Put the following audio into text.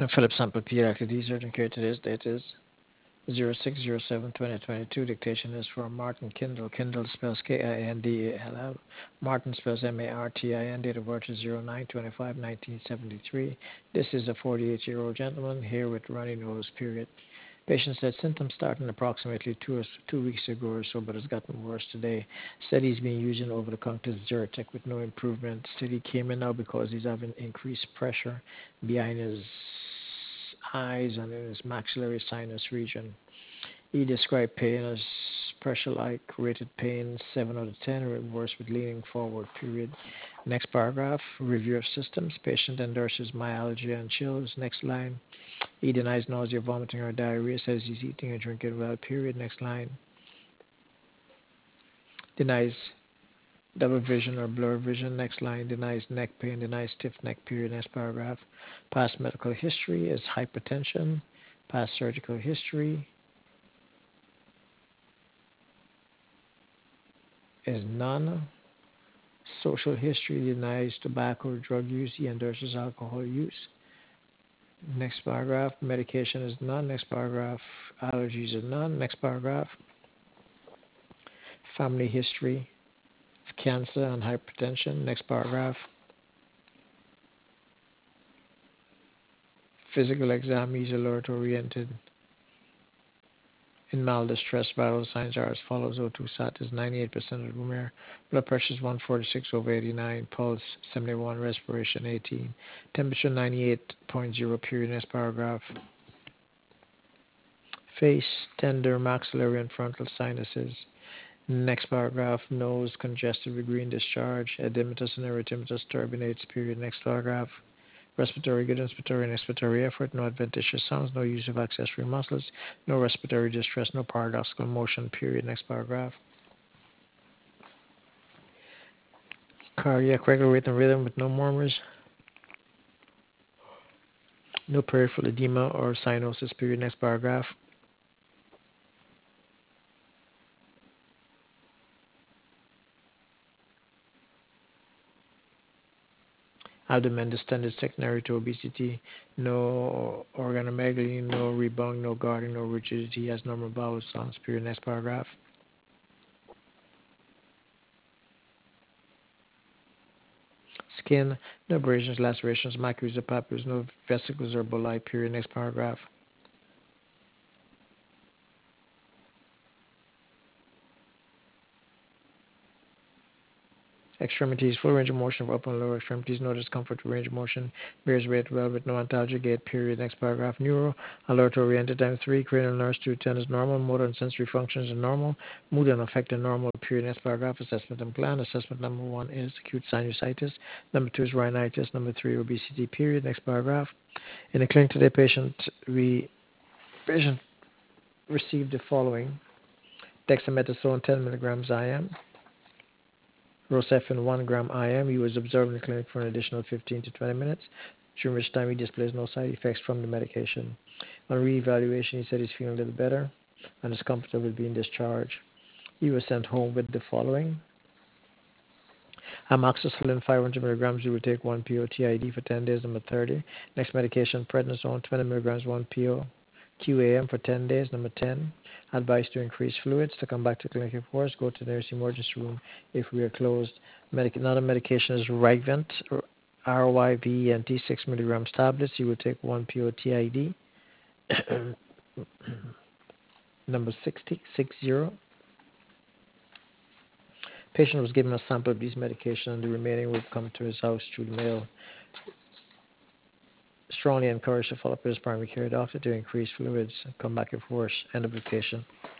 Philip Sample Pediatric Research and Care. Today's date is 06/07/2022. Dictation is for Martin Kindle. Kindle spells Kindall. Martin spells Martin. Date of birth is 09/25/1973. This is a 48-year-old gentleman here with runny nose, period. Patient said symptoms started approximately 2 weeks ago or so, but it's gotten worse today. Said he's been using over-the-counter Zyrtec with no improvement. Said he came in now because he's having increased pressure behind his eyes and in his maxillary sinus region. He described pain as pressure-like, rated pain 7 out of 10, or worse with leaning forward, period. Next paragraph, review of systems. Patient endorses myalgia and chills. Next line, he denies nausea, vomiting, or diarrhea, says he's eating and drinking well, period. Next line, denies double vision or blur vision. Next line, denies neck pain, denies stiff neck, period. Next paragraph, past medical history is hypertension, past surgical history is none. Social history denies tobacco or drug use. He endorses alcohol use. Next paragraph, medication is none. Next paragraph, allergies are none. Next paragraph, family history of cancer and hypertension. Next paragraph, physical exam, he's alert oriented. In mild distress, vital signs are as follows. O2 sat is 98% of room air. Blood pressure is 146/89. Pulse 71. Respiration 18. Temperature 98.0. Period. Next paragraph. Face tender, maxillary and frontal sinuses. Next paragraph. Nose congested with green discharge. Edematous and erythematous turbinates. Period. Next paragraph. Respiratory good, inspiratory and expiratory effort, no adventitious sounds, no use of accessory muscles, no respiratory distress, no paradoxical motion, period. Next paragraph. Cardiac regular rate and rhythm with no murmurs, no peripheral edema or cyanosis, period. Next paragraph. Abdomen distended secondary to obesity, no organomegaly, no rebound, no guarding, no rigidity, has normal bowel sounds, period. Next paragraph. Skin, no abrasions, lacerations, maculas or papules, no vesicles or bulli, period. Next paragraph. Extremities, full range of motion of upper and lower extremities, no discomfort with range of motion, bears weight well with no antalgia gait, period. Next paragraph. Neuro, alert oriented, time 3, cranial nerves 210 is normal, motor and sensory functions are normal, mood and affect are normal, period. Next paragraph. Assessment and plan. Assessment number 1 is acute sinusitis, number 2 is rhinitis, number 3 obesity, period. Next paragraph. In the clinic today, patient received the following: dexamethasone 10 milligrams IM, Rocephin 1 gram IM. He was observed in the clinic for an additional 15 to 20 minutes, during which time he displays no side effects from the medication. On reevaluation, he said he's feeling a little better and is comfortable with being discharged. He was sent home with the following: amoxicillin 500 milligrams. You will take 1 PO TID for 10 days, number 30. Next medication, prednisone 20 milligrams, 1 PO QAM for 10 days, number 10. Advice to increase fluids. To come back to clinic, of course, go to the nurse emergency room if we are closed. Another medication is Rigvent, RYVENT 6 milligrams tablets. You will take 1 PO TID, number 60. Patient was given a sample of these medications and the remaining will come to his house through the mail. Strongly encouraged to follow up with his primary care doctor to increase fluids and come back if worse. End of application.